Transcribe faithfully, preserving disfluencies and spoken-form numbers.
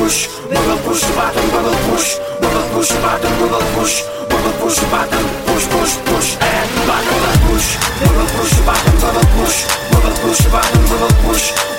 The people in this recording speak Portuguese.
push, wiggle push button, wiggle push, wiggle push button, wiggle push, wiggle push button, push push push and button, wiggle push, wiggle push button, wiggle push, wiggle push button, wiggle push.